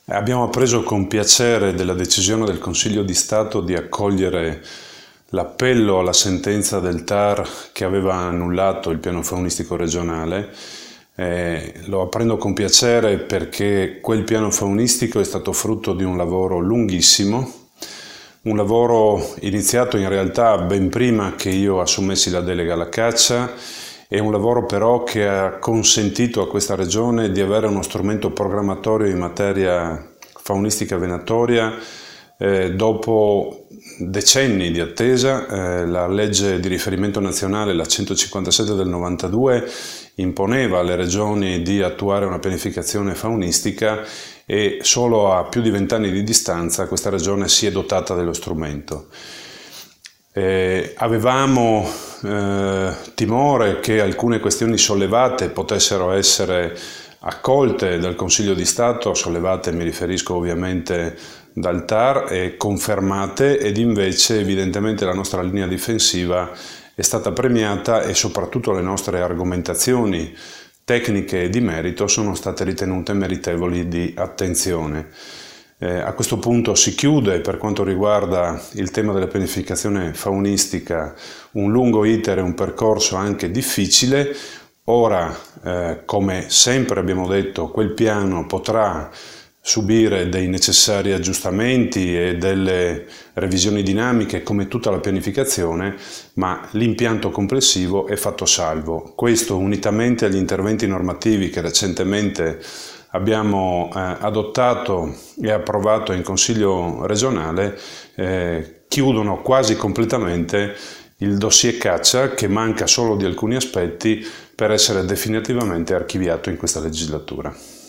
Abbiamo appreso con piacere della decisione del Consiglio di Stato di accogliere l'appello alla sentenza del TAR che aveva annullato il piano faunistico regionale. Lo apprendo con piacere perché quel piano faunistico è stato frutto di un lavoro lunghissimo, un lavoro iniziato in realtà ben prima che io assumessi la delega alla caccia. È un lavoro però che ha consentito a questa regione di avere uno strumento programmatorio in materia faunistica venatoria dopo decenni di attesa. La legge di riferimento nazionale, la 157 del 92, imponeva alle regioni di attuare una pianificazione faunistica e solo a più di 20 anni di distanza questa regione si è dotata dello strumento. Avevamo timore che alcune questioni sollevate potessero essere accolte dal Consiglio di Stato, sollevate mi riferisco ovviamente dal TAR, e confermate, ed invece evidentemente la nostra linea difensiva è stata premiata e soprattutto le nostre argomentazioni tecniche e di merito sono state ritenute meritevoli di attenzione. A questo punto si chiude, per quanto riguarda il tema della pianificazione faunistica, un lungo iter e un percorso anche difficile. Ora, come sempre abbiamo detto, quel piano potrà subire dei necessari aggiustamenti e delle revisioni dinamiche come tutta la pianificazione, ma l'impianto complessivo è fatto salvo. Questo, unitamente agli interventi normativi che recentemente abbiamo adottato e approvato in Consiglio regionale, chiudono quasi completamente il dossier caccia, che manca solo di alcuni aspetti per essere definitivamente archiviato in questa legislatura.